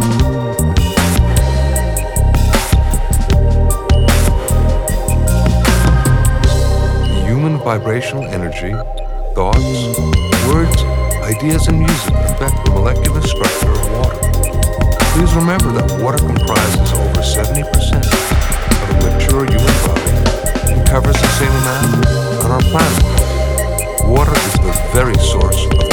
Human vibrational energy, thoughts, words, ideas, and music affect the molecular structure of water. Please remember that water comprises over 70% of a mature human body and covers the same amount on our planet. Water is the very source of